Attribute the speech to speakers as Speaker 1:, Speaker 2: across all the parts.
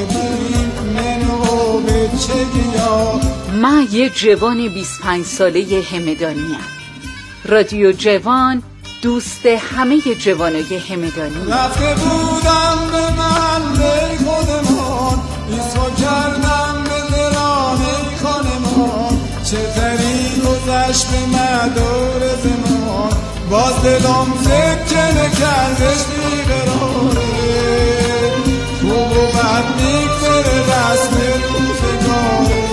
Speaker 1: من یه جوان 25 ساله همدانیم. رادیو جوان دوست همه جوانای همدانی.
Speaker 2: رفته بودم به محله خودمان، ایسا کردم به درانه خانمان، چطوری گذشت به مدار زمان، باز دلم سکه نکردش بیقراره، خوب و بد میگذره رسم روزگاره،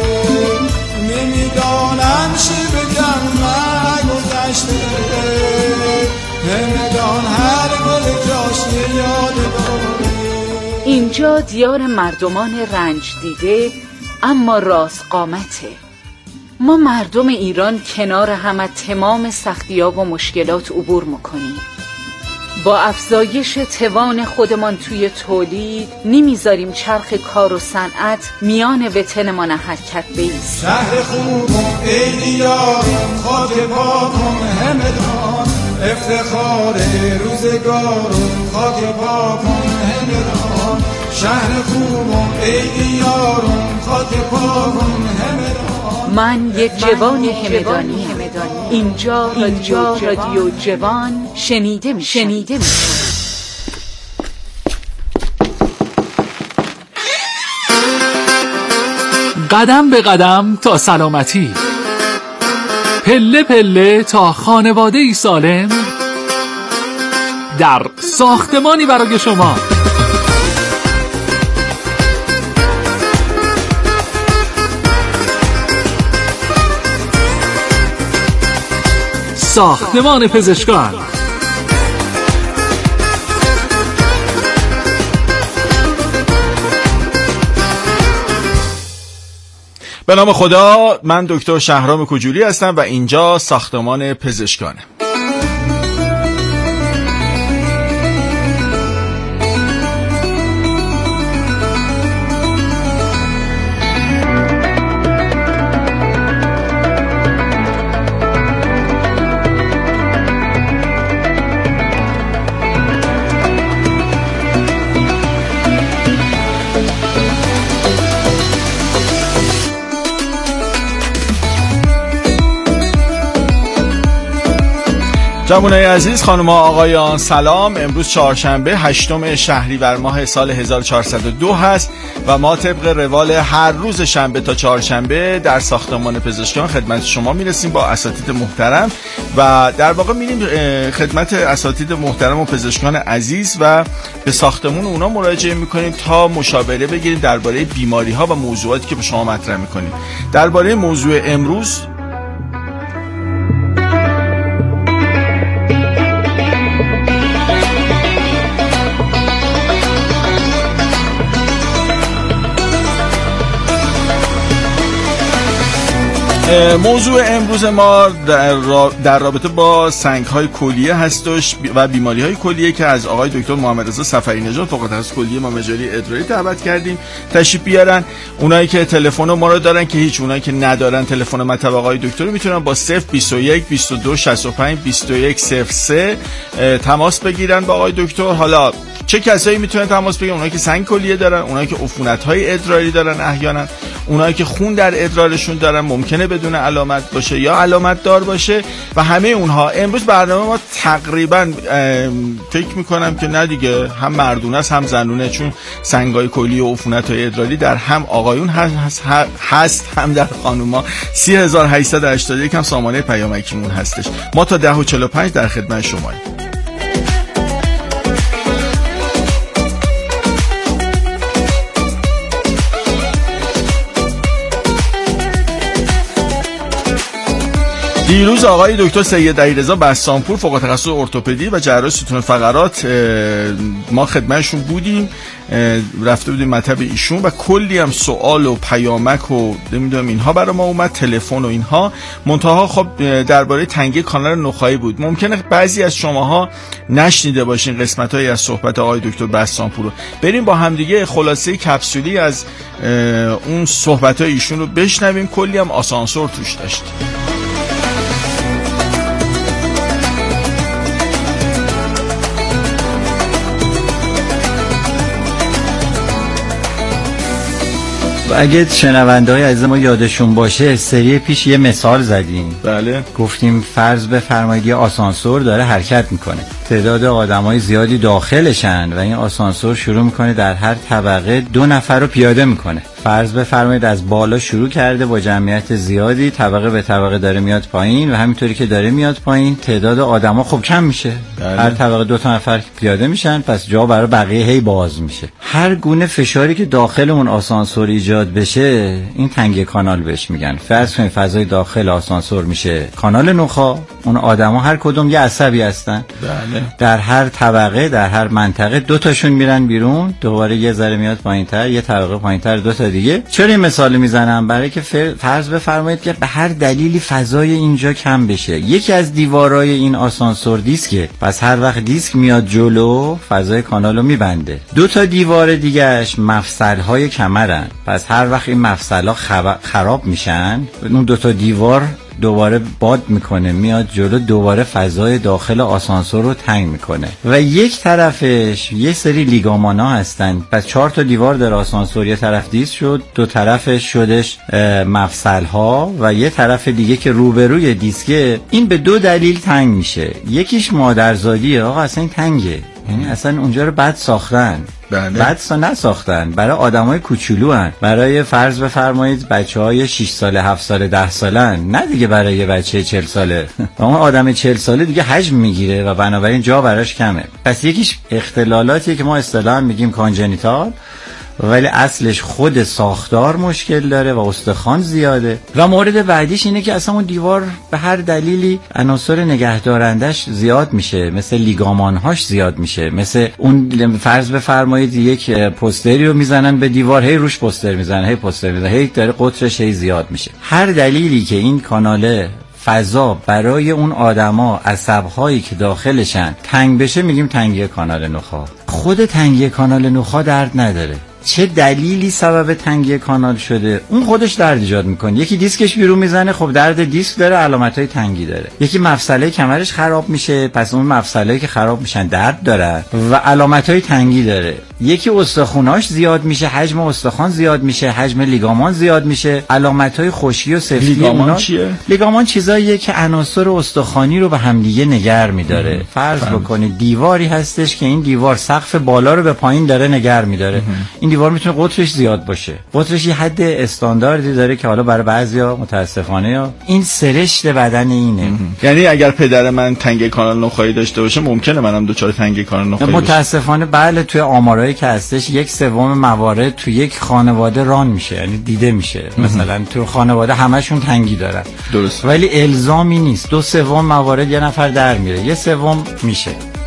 Speaker 2: نمیدانم چی بگم من گذشته، همدان هر گل جاش یادگاره.
Speaker 1: اینجا دیار مردمان رنج دیده اما راست قامته. ما مردم ایران کنار هم از تمام سختی‌ها و مشکلات عبور میکنیم. با افزایش توان خودمان توی تولید نمیذاریم چرخ کار و صنعت میان وطنمان حرکت بیست.
Speaker 2: شهر خوبم ای دیارم، خاک پاکم همدان، افتخار روزگارم، خاک پاکم همدان. شهر خوبم ای دیارم، خاک پاکم همدان.
Speaker 1: من یک جوان همدانی. اینجا رادیو جوان شنیده میشه.
Speaker 3: قدم به قدم تا سلامتی، پله پله تا خانواده‌ای سالم، در ساختمانی برای شما. ساختمان پزشکان.
Speaker 4: به نام خدا، من دکتر شهرام کجولی هستم و اینجا ساختمان پزشکانه. جوانای عزیز، خانم ها آقایان، سلام. امروز چهارشنبه 8 شهریور ماه سال 1402 هست و ما طبق روال هر روز شنبه تا چهارشنبه در ساختمان پزشکان خدمت شما میرسیم با اساتید محترم و در واقع میریم خدمت اساتید محترم و پزشکان عزیز و به ساختمون اونا مراجعه میکنیم تا مشاوره بگیریم درباره بیماری ها و موضوعاتی که به شما مطرح میکنیم. درباره موضوع امروز موضوع امروز ما در رابطه با سنگ‌های کلیه هستش و بیماری‌های کلیه که از آقای دکتر محمد رضا صفری نژاد فوق التخصص کلیه مجاری ادراری دعوت کردیم تشریف بیارن. اونایی که تلفن ما رو دارن که هیچ، اونایی که ندارن تلفن مطب آقای دکتر رو میتونن با 021 22 65 21 03 تماس بگیرن با آقای دکتر. حالا چه کسایی میتونن تماس بگیرن؟ اونایی که سنگ کلیه دارن، اونایی که عفونت‌های ادراری دارن احیانا، اونایی که خون در ادرارشون دارن ممکنه بدون علامت باشه یا علامت دار باشه و همه اونها. امروز برنامه ما تقریبا فکر میکنم که نه دیگه، هم مردونه است هم زنونه، چون سنگای کلیه و عفونت‌های ادراری در هم آقایون هست هم در خانوما. 3881 هم سامانه پیامکیمون هستش. ما تا 10:45 در خدمت شماییم. دیروز آقای دکتر سید علیرضا بسطامپور فوق تخصص ارتوپدی و جراحی ستون فقرات ما خدمتشون بودیم، رفته بودیم مطب ایشون و کلی هم سوال و پیامک و نمیدونم اینها برای ما اومد، تلفن و اینها. منتها خب درباره تنگی کانال نخاعی بود. ممکنه بعضی از شماها نشنیده باشین قسمت‌هایی از صحبت آقای دکتر بسطامپور رو. بریم با همدیگه خلاصه کپسولی از اون صحبت‌های ایشون رو بشنویم. کلی هم آسانسور توش داشت.
Speaker 5: اگه شنونده‌های عزیز ما یادشون باشه سری پیش یه مثال زدیم.
Speaker 4: بله.
Speaker 5: گفتیم فرض بفرمایید یه آسانسور داره حرکت میکنه، تعداد آدمای زیادی داخلشن و این آسانسور شروع میکنه در هر طبقه 2 نفر رو پیاده میکنه. فرض بفرمایید از بالا شروع کرده با جمعیت زیادی، طبقه به طبقه داره میاد پایین و همینطوری که داره میاد پایین تعداد آدما خب کم میشه.
Speaker 4: بله.
Speaker 5: هر طبقه 2 نفر پیاده میشن، پس جا برای بقیه هی باز میشه. هر گونه فشاری که داخل اون آسانسور ایجاد بشه این تنگی کانال بهش میگن. فرض کنید فضای داخل آسانسور میشه کانال نخاع، اون آدما هر کدوم یه عصبی هستن.
Speaker 4: بله.
Speaker 5: در هر طبقه در هر منطقه 2 تاشون میرن بیرون، دوباره یه ذره میاد پایینتر، یه طبقه پایینتر 2 تا دیگه. چرا این مثال میزنم؟ برای که فرض بفرمایید که به هر دلیلی فضای اینجا کم بشه. یکی از دیوارای این آسانسور دیسکه، پس هر وقت دیسک میاد جلو فضای کانالو میبنده. 2 تا دیوار دیگهش مفصل‌های کمرن، پس هر وقت این مفصل‌ها خراب میشن اون 2 تا دیوار دوباره باد میکنه میاد جلو، دوباره فضای داخل آسانسور رو تنگ میکنه. و یک طرفش یه سری لیگامانا هستن، پس 4 تا دیوار در آسانسور، یه طرف دیسک شد، 2 طرفش شدش مفصل ها و یه طرف دیگه که روبروی دیسکه این به 2 دلیل تنگ میشه. یکیش مادرزادیه، آقا اصلا این تنگه، یعنی اصلا اونجا رو بد ساختن. بد نساختن، برای آدمای کوچولو هن، برای فرض بفرمایید بچهای 6 ساله 7 ساله 10 سالن، نه دیگه برای یه بچه 40 ساله. اون آدم 40 ساله دیگه حجم میگیره و بنابراین جا براش کمه. پس یکیش اختلالاتیه که ما اصطلاحاً میگیم کانجنیتال، ولی اصلش خود ساختار مشکل داره و استخوان زیاده. و مورد بعدیش اینه که اصلا اون دیوار به هر دلیلی عناصر نگهدارندش زیاد میشه، مثل لیگامانهاش زیاد میشه، مثل اون فرض بفرمایید یک پوستری رو میزنن به دیوار، هی روش پوستر میزنن، هی پوستر میزنن، هی داره قطرش هی زیاد میشه. هر دلیلی که این کاناله فضا برای اون آدما عصب‌هایی که داخلشن تنگ بشه میگیم تنگی کانال نخاع. خود تنگی کانال نخاع درد نداره، چه دلیلی سبب تنگی کانال شده اون خودش درد ایجاد میکنه. یکی دیسکش بیرون میزنه، خب درد دیسک داره، علامتای تنگی داره. یکی مفصله کمرش خراب میشه، پس اون مفصلایی که خراب میشن درد داره و علامتای تنگی داره. یکی استخوناش زیاد میشه، حجم استخوان زیاد میشه، حجم لیگامان زیاد میشه، علامتای خشکی و سفتی.
Speaker 4: لیگامان چیه؟
Speaker 5: لیگامان چیزاییه که عناصر استخوانی رو به همدیگه نگر میداره. فرض بکنید دیواری هستش که این دیوار سقف بالا رو به پایین داره نگر میداره. این دیوار میتونه قطرش زیاد باشه، قطرش یه حد استانداردی داره که حالا برای بعضیا متاسفانه یا این سرشت بدن اینه.
Speaker 4: یعنی اگر پدر من تنگی کانال نخاعی داشته باشه ممکنه منم دچار تنگی کانال نخاعی بشم.
Speaker 5: متاسفانه بله، توی آمارایی که هستش 1/3 موارد تو یک خانواده ران میشه، یعنی دیده میشه. مثلا تو خانواده همشون تنگی دارن،
Speaker 4: درست،
Speaker 5: ولی الزامی نیست. 2/3 موارد یه نفر در میره، 1/3 میشه.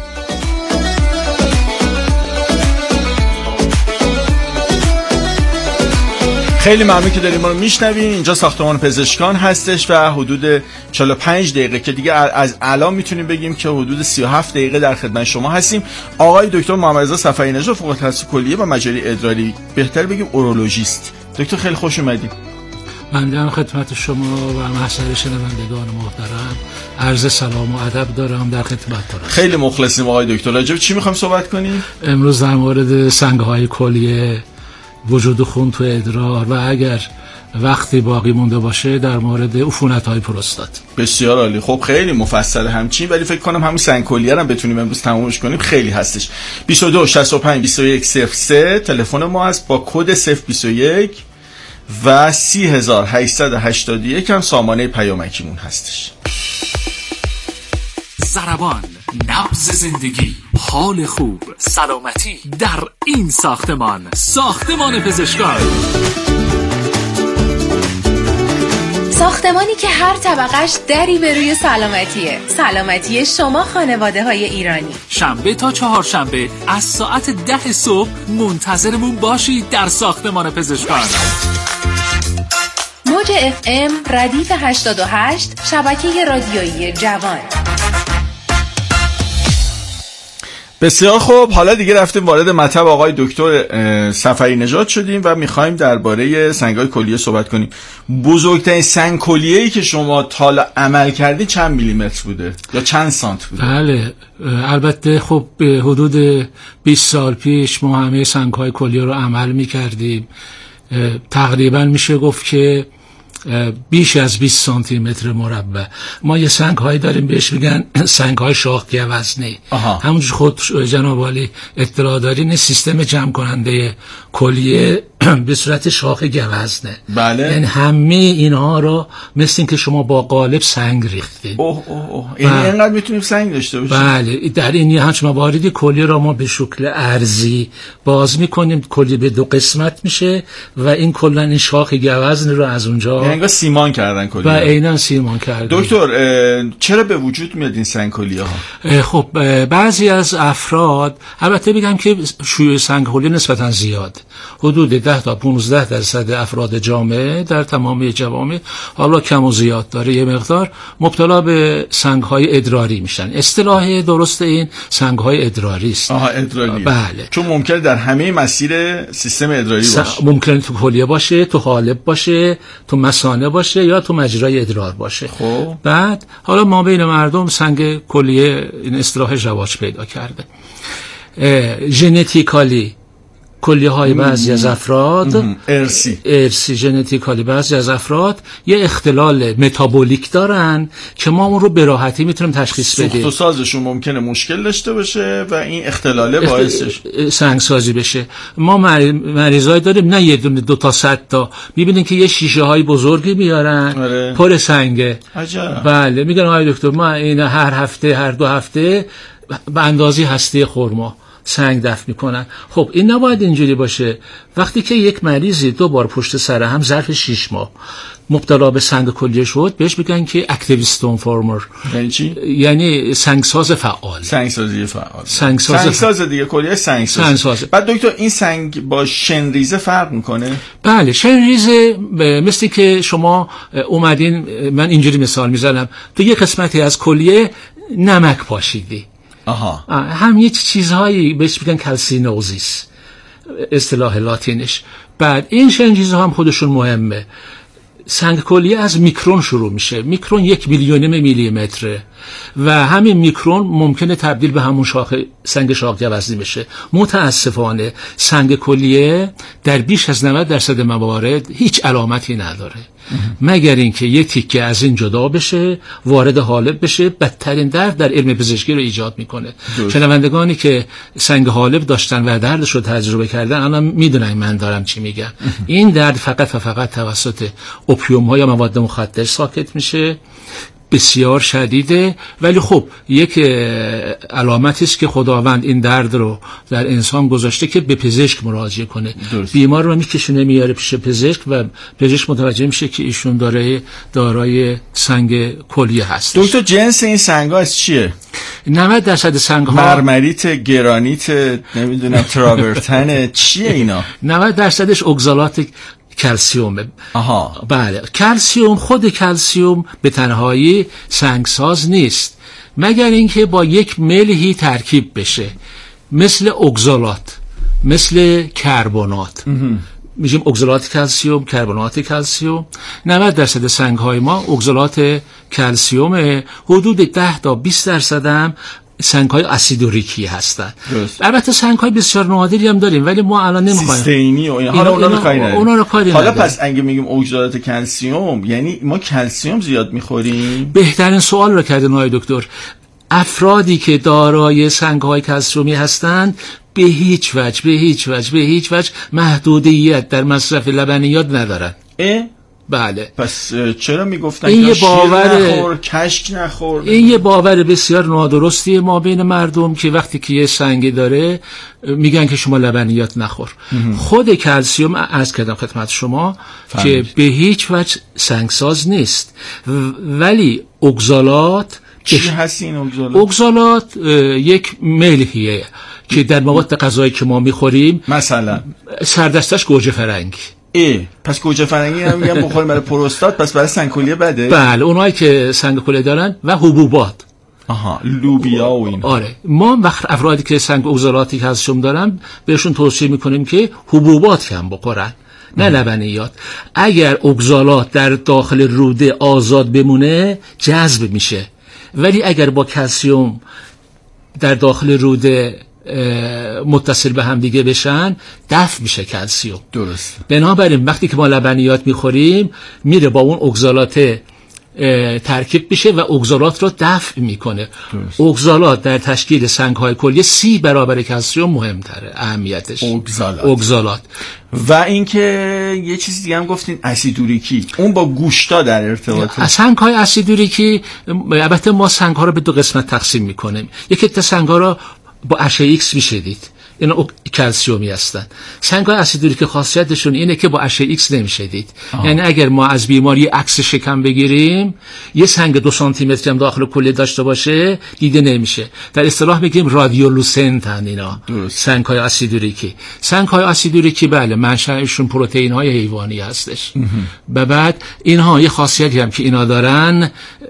Speaker 4: خیلی ممنون که داریم ما رو میشنوین. اینجا ساختمان پزشکان هستش و حدود 45 دقیقه که دیگه از الان میتونیم بگیم که حدود 37 دقیقه در خدمت شما هستیم. آقای دکتر محمدرضا صفری نژاد، فوق التخصص کلیه و مجاری ادراری، بهتر بگیم اورولوژیست. دکتر خیلی خوش اومدید.
Speaker 3: من خدمت شما و محضر شنوندگان محترم عرض سلام و ادب دارم، در خدمتتون.
Speaker 4: خیلی مخلصیم آقای دکتر. راجع به چی میخوایم صحبت کنیم؟
Speaker 3: امروز در مورد سنگ‌های کلیه، وجود خون تو ادرار و اگر وقتی باقی مونده باشه در مورد عفونت‌های پروستات.
Speaker 4: بسیار عالی. خب خیلی مفصل همچین، ولی فکر کنم همون سنگ کلیه رو بتونیم امروز تمومش کنیم. خیلی هستش. 22 65 21 03 تلفن ما هست با کد 021 و 30881 هم سامانه پیامکیمون هستش.
Speaker 3: ضربان، نبض زندگی، حال خوب، سلامتی در این ساختمان پزشکان.
Speaker 6: ساختمانی که هر طبقش دری به روی سلامتی شما خانواده های ایرانی.
Speaker 3: شنبه تا چهارشنبه از ساعت 10 صبح منتظرمون باشید در ساختمان پزشکان.
Speaker 6: موج FM ردیف 88 شبکه رادیویی جوان.
Speaker 4: بسیار خوب، حالا دیگه رفتیم وارد مطلب آقای دکتر صفری نژاد شدیم و میخوایم درباره سنگ‌های کلیه صحبت کنیم. بزرگترین سنگ کلیه‌ای که شما تا حالا عمل کردی چند میلیمتر بوده یا چند سانت بوده؟
Speaker 3: بله، البته خب به حدود 20 سال پیش ما همه سنگ‌های کلیه رو عمل میکردیم. تقریبا میشه گفت که بیش از 20 سانتی متر مربع. ما یه سنگ هایی داریم بهش میگن سنگ های شاخ گوزنی. همونجور خود جناب عالی اطلاع دارین، سیستم جمع کننده کلیه به صورت شاخ گوزنه.
Speaker 4: بله.
Speaker 3: یعنی همه اینها رو مثل این که شما با قالب سنگ ریختید.
Speaker 4: یعنی اینقدر میتونیم سنگ داشته باشیم.
Speaker 3: بله. در این همچ مواردی کلیه را ما به شکل ارزی باز میکنیم، کلیه به 2 قسمت میشه و این کلا این شاخ گوزن رو از اونجا
Speaker 4: انگار سیمان کردن کلیه.
Speaker 3: و عیناً سیمان کردن.
Speaker 4: دکتر چرا به وجود میاد این سنگ کلیه ها؟
Speaker 3: خب بعضی از افراد، البته بگم که شیوع سنگ کلیه نسبتاً زیاد، حدود 10 تا 15% افراد جامعه در تمامی جوامع، حالا کم و زیاد داره یه مقدار، مبتلا به سنگ‌های ادراری میشن. اصطلاح درست این سنگ‌های ادراری است.
Speaker 4: ادراری.
Speaker 3: بله.
Speaker 4: چون ممکنه در همه مسیر سیستم ادراری باشه.
Speaker 3: ممکنه تو کلیه باشه، تو قالب باشه، تو مثانه باشه یا تو مجرای ادرار باشه.
Speaker 4: خب
Speaker 3: بعد حالا ما بین مردم سنگ کلیه این اصطلاح رواج پیدا کرده. ژنتیکالی کلیه های بعضی از افراد ارسی ژنتیکالی بعضی از افراد یه اختلال متابولیک دارن که ما اون رو به راحتی میتونیم تشخیص بدیم.
Speaker 4: سوخت و سازشون ممکنه مشکل داشته باشه و این اختلاله باعثش
Speaker 3: سنگسازی بشه. ما مریضای داریم نه یه دونه 2 تا 100 تا، میبینین که یه شیشه های بزرگی میارن پر سنگه.
Speaker 4: عجب.
Speaker 3: بله میگن آقای دکتر ما این هر هفته هر 2 هفته به اندازه هسته خرما سنگ دفن میکنن. خب این نباید اینجوری باشه. وقتی که یک مریضی 2 بار پشت سر هم ظرف 6 ماه مبتلا به سنگ کلیه شد، بهش میگن که اکتیو استون فورمر.
Speaker 4: یعنی چی؟
Speaker 3: یعنی سنگساز فعال.
Speaker 4: سنگسازی فعال.
Speaker 3: سنگساز
Speaker 4: دیگه کلیه سنگساز. بعد دکتر این سنگ با شنریزه فرق میکنه؟
Speaker 3: بله شنریزه مثل که شما اومدین، من اینجوری مثال میزنم، تو یه قسمتی از کلیه نمک پاشیدی. هم یه چیزهایی بهش میگن کلسینوزیس اصطلاح لاتینش. بعد این چیزها هم خودشون مهمه. سنگ کلیه از میکرون شروع میشه. میکرون 1 میلیونم میلیمتره و همین میکرون ممکنه تبدیل به همون سنگ شاخ گوزنی بشه. متاسفانه سنگ کلیه در بیش از 90% موارد هیچ علامتی نداره مگر اینکه یه تیکه از این جدا بشه، وارد حالب بشه، بدترین درد در علم پزشکی رو ایجاد میکنه. شنوندگانی که سنگ حالب داشتن و دردش رو تجربه کردن الان میدونن من دارم چی میگم. این درد فقط و فقط توسط اوپیوم ها یا مواد مخدر ساکت میشه، بسیار شدیده. ولی خب یک علامتی است که خداوند این درد رو در انسان گذاشته که به پزشک مراجعه کنه. بیمار رو میکشونه میاره پیش پزشک و پزشک متوجه میشه که ایشون دارای سنگ کلیه هست.
Speaker 4: دکتر جنس این سنگ‌ها از چیه؟
Speaker 3: 90% سنگ‌ها
Speaker 4: مرمریت، گرانیت، نمیدونم تراورتن، چیه اینا؟
Speaker 3: 90%ش اگزالات کلسیومه. بله کلسیوم، خود کلسیوم به تنهایی سنگساز نیست مگر اینکه با یک ملحی ترکیب بشه، مثل اگزالات، مثل کربنات. میگیم اگزالات کلسیوم، کربنات کلسیوم. 90% سنگ‌های ما اگزالات کلسیوم، حدود 10 تا 20% هم سنگ‌های اسیدوریکی هستن. البته سنگ‌های بسیار نادری هم داریم ولی ما الان نمی‌خوایم
Speaker 4: سیستینی و اونا رو کاری نداریم.
Speaker 3: حالا
Speaker 4: پس اگه میگیم اگزالات کلسیوم یعنی ما کلسیوم زیاد می‌خوریم؟
Speaker 3: بهترین سوال رو کردین آقای دکتر. افرادی که دارای سنگ‌های کلسیومی هستند به هیچ وجه محدودیت در مصرف لبنیات ندارن. بله.
Speaker 4: پس چرا میگفتن که شیر نخور، کشک نخور؟
Speaker 3: این یه باور بسیار نادرستی ما بین مردم که وقتی که یه سنگی داره میگن که شما لبنیات نخور. خود کلسیوم عرض کردم خدمت شما که به هیچ وجه سنگساز نیست، ولی اگزالات
Speaker 4: چی هست این اگزالات؟
Speaker 3: اگزالات یک ملحیه که در مواد غذایی که ما میخوریم،
Speaker 4: مثلا
Speaker 3: سردستش گوجه فرنگی.
Speaker 4: پس گوجه فرنگی هم میگن بخوریم برای پروستات، پس برای سنگ کلیه بده؟
Speaker 3: بله اونایی که سنگ کلیه دارن و حبوبات.
Speaker 4: لوبیا و این.
Speaker 3: آره ما وقت افرادی که سنگ اگزالاتی کلسیم دارن بهشون توصیه میکنیم که حبوبات کم بخورن، نه لبنیات. اگر اگزالات در داخل روده آزاد بمونه جذب میشه، ولی اگر با کلسیم در داخل روده متصل به هم دیگه بشن دفع میشه کلسیوم.
Speaker 4: درست.
Speaker 3: بنابراین وقتی که ما لبنیات میخوریم میره با اون اگزالات ترکیب میشه و اگزالات رو دفع میکنه. اگزالات در تشکیل سنگ‌های کلیه 30 برابر کلسیوم مهمتره اهمیتش. اگزالات.
Speaker 4: و اینکه یه چیز دیگه هم گفتین اسیدوریکی، اون با گوشتا در ارتباطه.
Speaker 3: سنگ‌های اسیدوریکی البته ما سنگ‌ها رو به 2 قسمت تقسیم میکنیم. یکی تا سنگ‌ها رو با اشعه ایکس میشه دید، اینا کلسیومی هستن. سنگ‌های اسیدوریک خاصیتشون اینه که با اشعه ایکس نمیشه دید. یعنی اگر ما از بیماری عکس شکم بگیریم یه سنگ 2 سانتی متر هم داخل کلیه داشته باشه دیده نمیشه. در اصطلاح میگیم رادیولوسنتن اینا سنگ‌های اسیدوریکی. سنگ‌های اسیدوریکی بله منشأشون پروتئین‌های حیوانی هستش. و بعد اینها یه خاصیتی هم که اینا دارن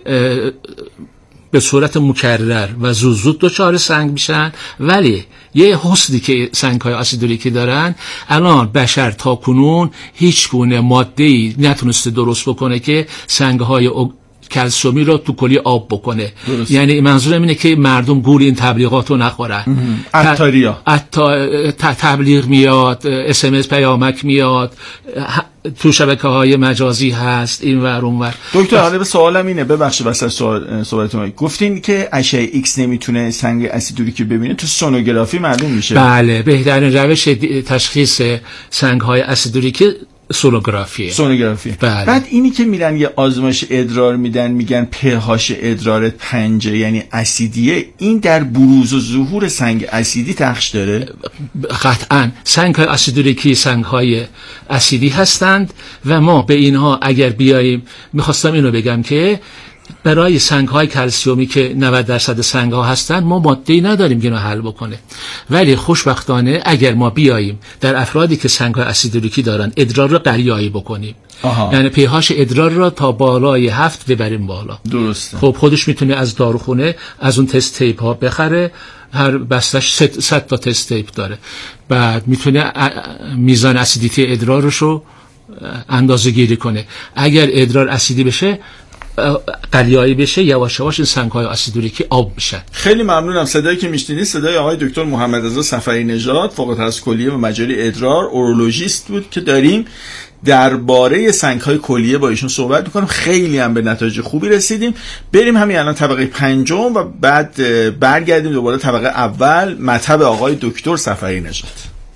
Speaker 3: به صورت مکرر و زود دچار سنگ میشن، ولی یه حسنی که سنگ‌های اسیدوریکی دارن الان بشر تا کنون هیچ گونه ماده‌ای نتونسته درست بکنه که سنگ‌های کلسیومی رو تو کلیه آب بکنه. یعنی منظورم اینه که مردم گول این تبلیغات رو نخورن.
Speaker 4: عطاریا
Speaker 3: تبلیغ میاد، SMS پیامک میاد، تو شبکه‌های مجازی هست این ور اون ور.
Speaker 4: دکتر حالا به سوالم اینه، ببخشید واسه صحبتتون گفتین که اشعه ایکس نمیتونه سنگ اسیدوریکی ببینه، تو سونوگرافی معلوم میشه.
Speaker 3: بله بهترین روش تشخیص سنگ‌های اسیدوریکی سونوگرافی.
Speaker 4: بله. بعد اینی که میرن یه آزمایش ادرار میدن میگن pH ادرارت 5 یعنی اسیدیه، این در بروز و ظهور سنگ اسیدی نقش داره؟
Speaker 3: قطعاً. سنگ‌های اسیدوریکی سنگ‌های اسیدی هستند و ما به اینها اگر بیاییم، میخواستم اینو بگم که برای سنگ‌های کلسیومی که 90% سنگ‌ها هستن ما ماده‌ای نداریم که اینو حل بکنه، ولی خوشبختانه اگر ما بیاییم در افرادی که سنگ‌های اسیدوریکی دارن ادرار رو قریایی بکنیم، یعنی pH ادرار رو تا بالای 7 ببریم بالا.
Speaker 4: درسته.
Speaker 3: خب خودش میتونه از داروخونه از اون تست تیپ ها بخره، هر بستش 100 تا تست تیپ داره، بعد میتونه میزان اسیدیتی ادرارش رو اندازه گیری کنه. اگر ادرار اسیدی بشه قلیایی بشه یواش یواش این سنگ‌های اسیدوریکی آب میشن.
Speaker 4: خیلی ممنونم. صدایی که میشنید صدای آقای دکتر محمد رضا صفری نژاد، فوق التخصص کلیه و مجاری ادرار، اورولوژیست بود که داریم درباره سنگ‌های کلیه با ایشون صحبت می‌کنیم. خیلی هم به نتایج خوبی رسیدیم. بریم همین الان طبقه 5 و بعد برگردیم دوباره طبقه اول، مطب آقای دکتر صفری نژاد.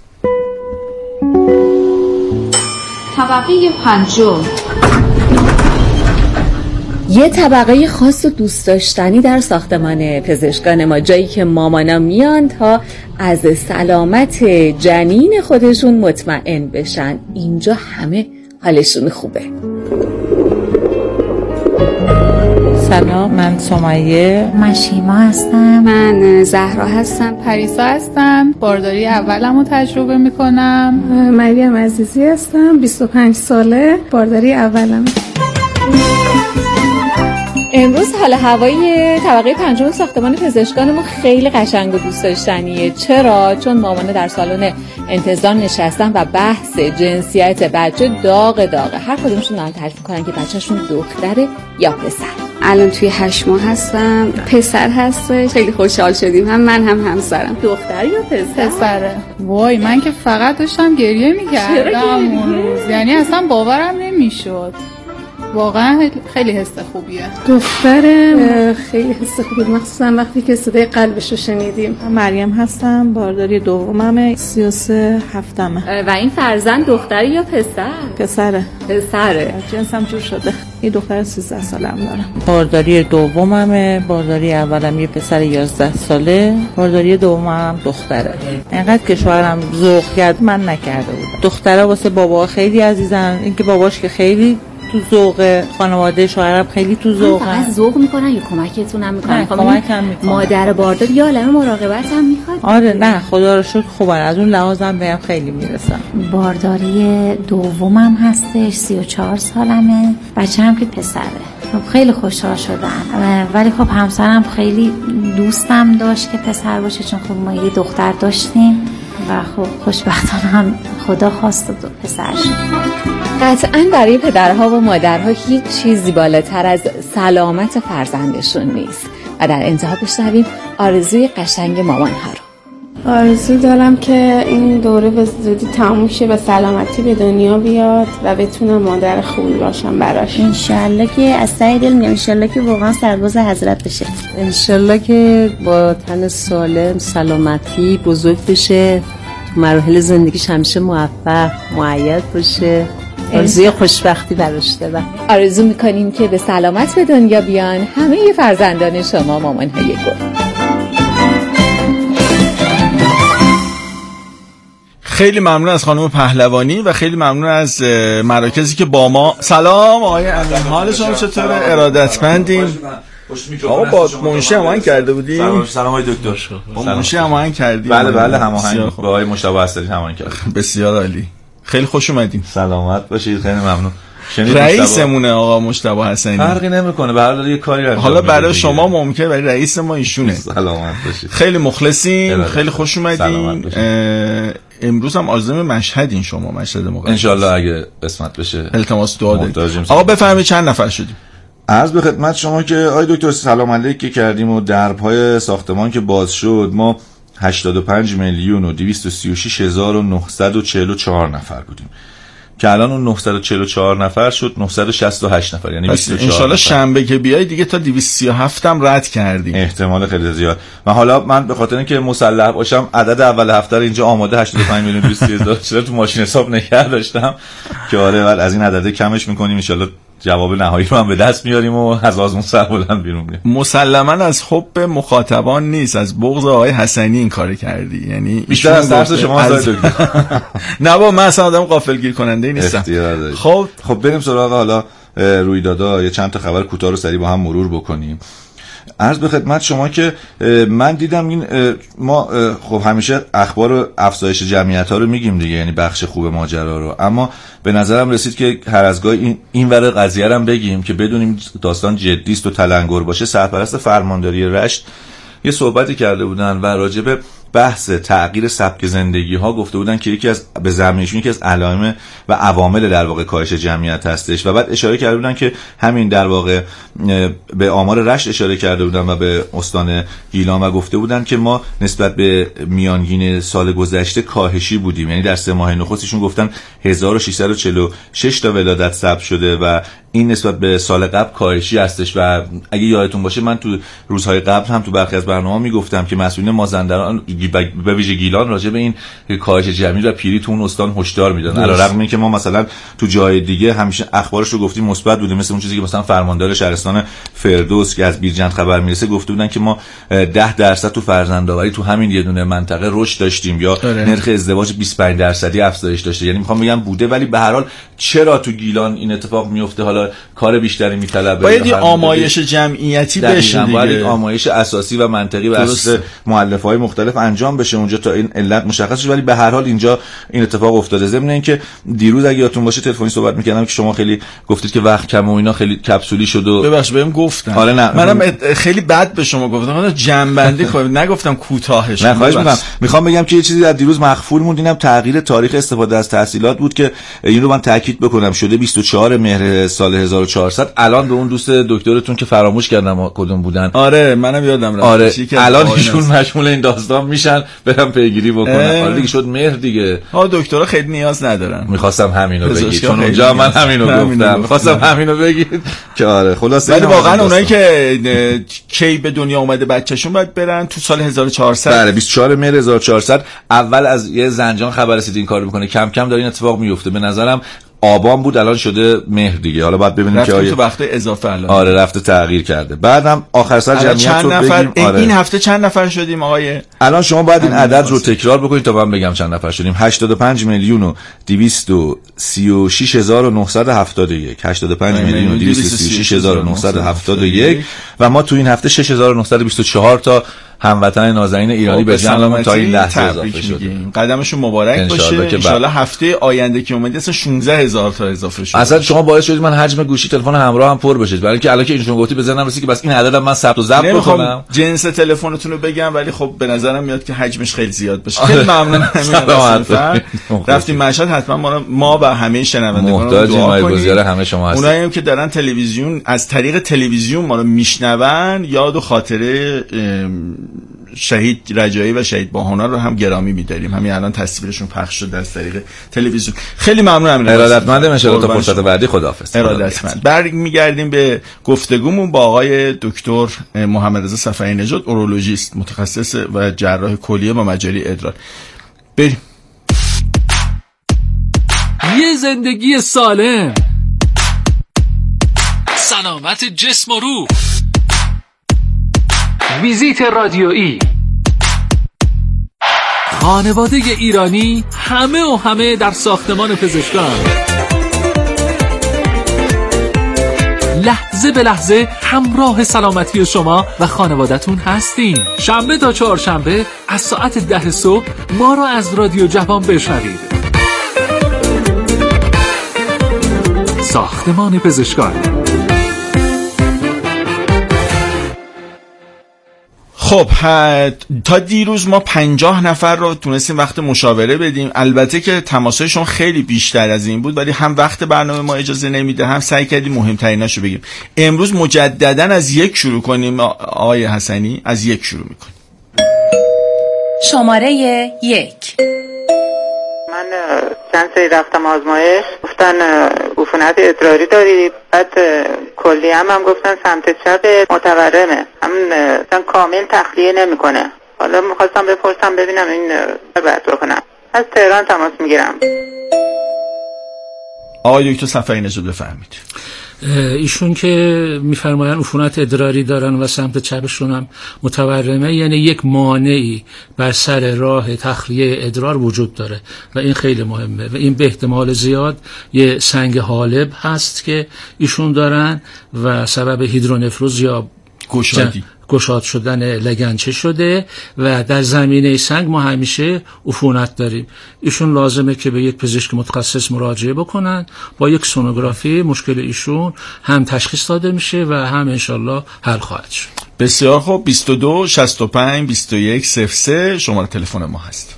Speaker 7: طبقه 5
Speaker 8: یه طبقه خاص و دوست داشتنی در ساختمان پزشکان ما، جایی که مامانا میان تا از سلامت جنین خودشون مطمئن بشن. اینجا همه حالشون خوبه.
Speaker 9: سلام، من سمیه.
Speaker 10: من شیما هستم.
Speaker 11: من زهرا هستم.
Speaker 12: پریسا هستم. بارداری اولمو تجربه میکنم.
Speaker 13: مریم عزیزی هستم. 25 ساله. بارداری اولم.
Speaker 8: امروز حال هوای طبقه 5 ساختمان پزشکان ما خیلی قشنگ و دوست داشتنیه. چرا؟ چون مامانا در سالن انتظار نشستن و بحث جنسیت بچه داغه. هر کدومشون دارن تعریف می‌کنن که بچه‌شون دختره یا پسر.
Speaker 11: الان توی 8 ماه هستم. پسر هستش. خیلی خوشحال شدیم، هم من هم همسرم.
Speaker 8: دختر یا پسر؟
Speaker 12: پسره. وای من که فقط داشتم گریه می‌کردم اون روز، یعنی اصلا باورم نمی‌شد. واقعا خیلی حس خوبیه.
Speaker 13: دخترم خیلی حس خوبیه، مخصوصا وقتی که صدای قلبش رو شنیدیم.
Speaker 9: مریم هستم. بارداری دوممه. 33 هفتمه.
Speaker 8: و این فرزند دختر یا پسر؟ پسره.
Speaker 9: جنسم جور شده. یه دختر 13 سالم دارم. بارداری دوممه. بارداری اولم یه پسر 11 ساله. بارداری دومم دختره. اینقدر که شوهرم ذوق کرد من نکرده بودم. دخترها واسه بابا خیلی عزیزن، اینکه باباش که خیلی تو ذوق، خانواده شوهرم خیلی تو ذوق.
Speaker 8: فقط ذوق میکنن یا کمکتون هم میکنن؟
Speaker 9: کمکم میکنن.
Speaker 8: مادر باردار یا عالمه مراقبت هم میخواد؟
Speaker 9: آره نه خدا رو شکر خوبن، از اون لحاظم بهم خیلی میرسن.
Speaker 10: بارداری دومم هستش. 34 سالمه. بچه‌م که پسره. خیلی خوشحال شدم، ولی خب همسرم خیلی دوستم داشت که پسر باشه، چون خب ما یه دختر داشتیم و خب خوشبختانه هم خدا خواست پسر شد.
Speaker 8: قطعاً برای پدرها و مادرها هیچ چیزی بالاتر از سلامت فرزندشون نیست و در انتها بشنویم آرزوی قشنگ مامانها رو.
Speaker 13: آرزو دارم که این دوره به زودی تموم شه، به سلامتی به دنیا بیاد و بتونم مادر خوبی باشم براش.
Speaker 7: انشالله که از ته دل میگم انشالله که واقعا سرباز حضرت بشه.
Speaker 14: انشالله که با تن سالم سلامتی بزرگ بشه، تو مراحل زندگیش همیشه موفق مؤید باشه. آرزوی خوشبختی براش دارم.
Speaker 8: آرزو میکنیم که به سلامت به دنیا بیان همه فرزندان شما مامانهای گل.
Speaker 4: خیلی ممنون از خانم پهلوانی و خیلی ممنون از مراکزی که با ما. سلام آقای امین، حال شما چطوره؟ ارادتمندیم. آقا با منشی هماهنگ کرده بودیم.
Speaker 15: سلام آقای دکتر.
Speaker 4: با منشی هماهنگ کردیم.
Speaker 15: بله هماهنگ با آقای مجتبی استری هماهنگ کردیم.
Speaker 4: بسیار عالی، خیلی خوش اومدین.
Speaker 15: سلامت باشید، خیلی ممنون.
Speaker 4: رئیسمونه آقا مجتبی حسنی.
Speaker 15: فرقی نمیکنه، به هر حال یه کاری انجام
Speaker 4: حالا برای شما ممکنه، برای رئیس ما ایشونه.
Speaker 15: سلامت باشید.
Speaker 4: خیلی مخلصیم، خیلی خوش اومدین. امروز هم عازم مشهدین شما، مشهد مقدس.
Speaker 15: ان شاء الله اگه قسمت بشه.
Speaker 4: التماس دعا داریم. آقا بفرمایید چند نفر شدیم؟
Speaker 15: عرض به خدمت شما که آقای دکتر سلام علیک کردیم و درپای ساختمان که باز شد ما 85,236,944 نفر بودیم که الان اون 944 نفر شد 968 نفر، یعنی 24.
Speaker 4: ان شاء الله شنبه که بیای دیگه تا 237 هم رد کردیم.
Speaker 15: احتمال خیلی زیاد. و حالا من به خاطر اینکه مسلح باشم عدد اول هفته رو اینجا آماده 85,230,000 تو ماشین حساب نگه داشتم که آره بعد از این عدد کمش می‌کنیم ان شاء الله جواب نهایی رو هم به دست میاریم و از آزمون سربلند بیرون میاریم.
Speaker 4: مسلما از حب مخاطبان نیست، از بغض آقای حسنی این کارو کردی. یعنی
Speaker 15: بیشتر از درس شما
Speaker 4: نه با من اصلا آدم غافلگیر کننده نیستم.
Speaker 15: خب بریم سراغ حالا رویدادها، یه چند تا خبر کوتاه رو سریع با هم مرور بکنیم. عرض به خدمت شما که من دیدم این ما خب همیشه اخبار افزایش جمعیت ها رو میگیم دیگه، یعنی بخش خوب ماجرا رو، اما به نظرم رسید که هر از گاهی این ور قضیه رو هم بگیم که بدونیم داستان جدی است و تلنگر باشه. سرپرست فرمانداری رشت یه صحبتی کرده بودن و راجع به بحث تغییر سبک زندگی ها گفته بودن که یکی از به زعمشون یکی از علائم و عوامل در واقع کاهش جمعیت هستش و بعد اشاره کرده بودن که همین در واقع به آمار رشت اشاره کرده بودن و به استان گیلان و گفته بودن که ما نسبت به میانگین سال گذشته کاهشی بودیم، یعنی در 3 ماه نخستشون گفتن 1646 تا ولادت ثبت شده و این نسبت به سال قبل کاهشی هستش. و اگه یادتون باشه من تو روزهای قبل هم تو برخی از برنامه‌ها میگفتم که مسئولین مازندران به ویژه گیلان راجع به این کاهش جمعیت و پیری تو اون استان هشدار میدادن، علیرغم اینکه ما مثلا تو جای دیگه همیشه اخبارش رو گفتیم مثبت بوده، مثل اون چیزی که مثلا فرماندار شهرستان فردوس که از بیرجند خبر میرسه گفته بودن که ما 10% تو فرزندآوری تو همین یه دونه منطقه رشد داشتیم یا نرخ ازدواج 25% افزایش داشته. یعنی میخوام بگم بوده، ولی به هر حال چرا تو گیلان این اتفاق میفته؟ حالا کار بیشتری میطلبه،
Speaker 4: باید آمایش جمعیتی بشه دیگه،
Speaker 15: باید آمایش اساسی و منطقی و اساس مؤلفه‌های مختلف انجام بشه اونجا تا این علت مشخص شه. ولی به هر حال اینجا این اتفاق افتاده. ضمن اینکه دیروز اگه یادتون باشه تلفنی صحبت می‌کردم که شما خیلی گفتید که وقت کم و اینا خیلی کپسولی شد و
Speaker 4: ببخشید بهم گفتن.
Speaker 15: آره نه
Speaker 4: منم خیلی بد به شما گفتم، من جنبندی کنم نگفتم کوتاهش.
Speaker 15: نه خواهش می‌کنم. می‌خوام بگم که یه چیزی در دیروز مخفول موند، اینم تغییر تاریخ استفاده از تحصیلات بود که این رو من تاکید بکنم شده 24 مهر سال 1400. الان به اون دوست دکترتون که فراموش کردم کدوم بودن،
Speaker 4: آره منم یادم رفت،
Speaker 15: آره الان ایشون مشمول این داستان میشن، برم پیگیری بکنم. آره دیگه شد مهر دیگه.
Speaker 4: دکترها خیلی نیاز ندارن.
Speaker 15: می‌خواستم همینو بگید چون اونجا من همینو گفتم، می‌خواستم همینو بگید که آره خلاصه.
Speaker 4: ولی واقعا اونایی که کی به دنیا اومده بچه‌شون باید برن تو سال 1400.
Speaker 15: بله 24 مهر 1400 اول از یه زنجان خبر رسید این کارو میکنه، کم کم داره این اتفاق میفته. به نظرم آبان بود الان شده مهر دیگه، حالا باید ببینیم که
Speaker 4: آیا تو وقت اضافه الان
Speaker 15: آره رفته تغییر کرده. بعدم آخر سر جمعیت رو بگیم. آره.
Speaker 4: این هفته چند نفر شدیم آقای؟
Speaker 15: الان شما باید این عدد رو تکرار بکنید تا من بگم چند نفر شدیم. 85,236,971 85,236,971 و ما تو این هفته 6,924 تا هموطن نازنین ایرانی به جمعمون تا این لحظه اضافه شده.
Speaker 4: قدمشون مبارک باشه. ان شاء الله هفته آینده که اومده اصلا 16,000 تا اضافه شده.
Speaker 15: اصلا شما باعث شدید من حجم گوشی تلفن همراه هم پر بشه، برای اینکه الان که اینجوری گفتی بزنم رسید که بس این عددم من ثبت و ضبط بکنم.
Speaker 4: جنس تلفنتون رو بگم ولی خب به نظرم میاد که حجمش خیلی زیاد باشه. خیلی ممنونم. رفتیم مشهد، حتما ما و همه شنوندگان دعا کنید.
Speaker 15: همه شما هستید.
Speaker 4: اونایی که دارن تلویزیون از طریق تلویزیون ما رو میشنون، یاد و خاطره شهید رجایی و شهید باهنر رو هم گرامی می‌داریم. همین الان تصویرشون پخش شده از طریق تلویزیون. خیلی ممنون امیر.
Speaker 15: ارادتمندم. ان شاءالله تا فرصت بعدی خداحافظ.
Speaker 4: ارادتمند. برمیگردیم به گفتگومون با آقای دکتر محمدرضا صفوی نژاد، اورولوژیست متخصص و جراح کلیه و مجاری ادرار. بریم.
Speaker 3: یه زندگی سالم، سلامت جسم و روح، ویزیت رادیویی، خانواده ایرانی همه در ساختمان پزشکان. لحظه به لحظه همراه سلامتی شما و خانوادتون هستیم. شنبه تا چهارشنبه از ساعت 10 صبح ما رو از رادیو جوان بشنوید. ساختمان پزشکان.
Speaker 4: خب تا دیروز ما 50 نفر رو تونستیم وقت مشاوره بدیم. البته که تماسایشون خیلی بیشتر از این بود، ولی هم وقت برنامه ما اجازه نمیده، هم سعی کردیم مهمتریناشو بگیم. امروز مجددا از یک شروع کنیم. آقای حسنی از یک شروع میکنیم.
Speaker 6: شماره 1.
Speaker 16: من چند سری رفتم آزمایش، گفتن عفونت ادراری داری، بعد کلی هم گفتن سمت چپ متورمه، هم کامل تخلیه نمیکنه. حالا میخواستم بپرسم ببینم این باید بکنم. از تهران تماس میگیرم.
Speaker 4: آقای دکتر صفوی نژاد بفرمایید.
Speaker 3: ایشون که میفرمایند عفونت ادراری دارن و سمت چپشون هم متورمه، یعنی یک مانعی بر سر راه تخلیه ادرار وجود داره و این خیلی مهمه و این به احتمال زیاد یه سنگ حالب هست که ایشون دارن و سبب هیدرونفروز یا گشاد شدن لگنچه شده و در زمینه سنگ ما همیشه عفونت داریم. ایشون لازمه که به یک پزشک متخصص مراجعه بکنن. با یک سونوگرافی مشکل ایشون هم تشخیص داده میشه و هم انشالله حل خواهد شد.
Speaker 4: بسیار خوب. 22 65 21 03 شماره تلفن ما هست.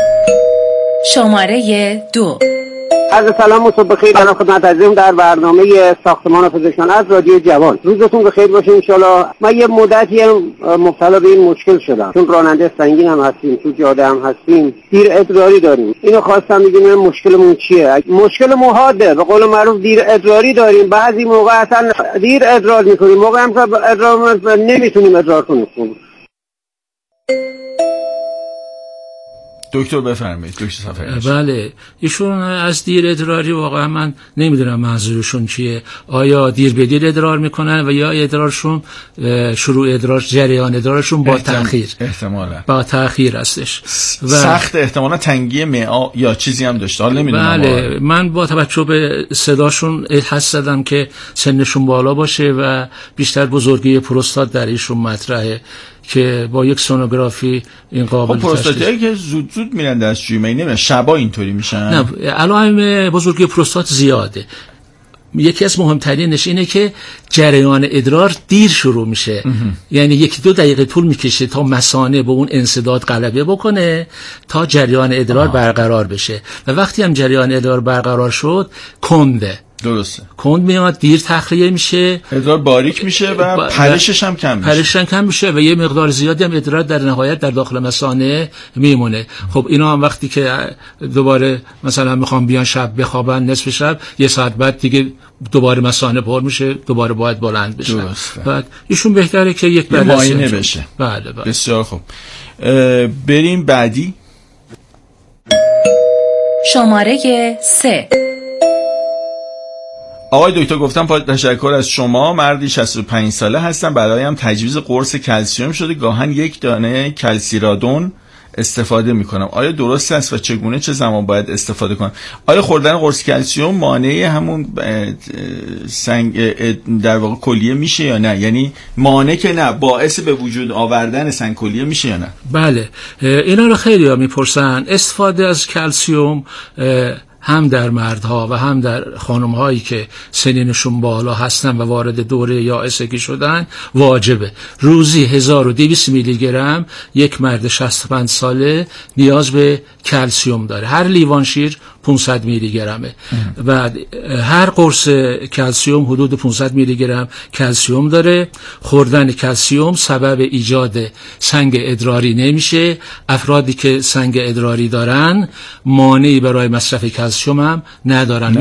Speaker 6: شماره 2.
Speaker 17: عرض سلام و صبح بخیر جناب خدمت عزیزم در برنامه ساختمان پزشکان از رادیو جوان. روزتون بخیر باشه ان شاءالله. من یه مدتی مبتلا به این مشکل شدم، چون راننده سنگین هم هستیم، تو جاده هم هستیم، دیر ادراری داریم. اینو خواستم بگم مشکلمون چیه. مشکل محاده، به قول معروف دیر ادراری داریم. بعضی موقع اصلا دیر ادرار میکنیم، موقع هم ادرار نمیتونیم ادرار کنیم.
Speaker 4: دکتر بفرمایید. دکتر صفوی.
Speaker 3: بله، ایشون از دیر ادراری واقعا من نمیدونم منظورشون چیه. آیا دیر به دیر ادرار میکنن و یا ادرارشون شروع ادرار، جریان ادرارشون با تأخیر،
Speaker 4: احتمالاً
Speaker 3: با تأخیر هستش و
Speaker 4: سخت احتمالاً تنگی معده یا چیزی هم داشته. حالا نمیدونم.
Speaker 3: بله، من با توجه به صداشون حس زدم که سنشون بالا باشه و بیشتر بزرگی پروستات در ایشون مطرحه که با یک سونوگرافی این قابل تشخیص.
Speaker 4: پروستاتایی که زود میرن دستشویی، نمیدونم شبا اینطوری میشن.
Speaker 3: نه، علائم بزرگی پروستات زیاده. یکی از مهمترینش اینه که جریان ادرار دیر شروع میشه. یعنی 1-2 دقیقه طول میکشه تا مثانه به اون انسداد غلبه بکنه تا جریان ادرار برقرار بشه و وقتی هم جریان ادرار برقرار شد کنده.
Speaker 4: درسته.
Speaker 3: کند میاد، دیر تخلیه میشه،
Speaker 4: ادرار باریک میشه و پرشش هم کم میشه.
Speaker 3: پرشش هم کم میشه و یه مقدار زیادی هم ادرار در نهایت در داخل مثانه میمونه. خب اینا هم وقتی که دوباره مثلا میخوام بیان شب بخوابن، نصف شب، یه ساعت بعد دیگه دوباره مثانه پر میشه، دوباره باید بلند بشه. بعد ایشون بهتره که یک
Speaker 4: معاینه بشه.
Speaker 3: بله.
Speaker 4: بسیار خوب. بریم بعدی.
Speaker 6: شماره 3.
Speaker 4: آقای دکتر گفتم تشکر از شما. مردی 65 ساله هستم، برایم تجویز قرص کلسیم شده، گاهن 1 دانه کلسیرادون استفاده میکنم. آیا درست است و چگونه، چه زمان باید استفاده کنم؟ آیا خوردن قرص کلسیم مانع همون سنگ در واقع کلیه میشه یا نه؟ یعنی مانع که نه، باعث به وجود آوردن سنگ کلیه میشه یا نه؟
Speaker 3: بله، اینا رو خیلی ها میپرسن. استفاده از کلسیم هم در مردها و هم در خانم‌هایی که سنینشون بالا هستن و وارد دوره یائسگی شدن واجبه. روزی 1200 میلی گرم یک مرد 65 ساله نیاز به کلسیم داره. هر لیوان شیر 500 میلی گرمه و هر قرص کلسیوم حدود 500 میلی گرم کلسیوم داره. خوردن کلسیوم سبب ایجاد سنگ ادراری نمیشه. افرادی که سنگ ادراری دارن مانعی برای مصرف کلسیوم هم ندارن.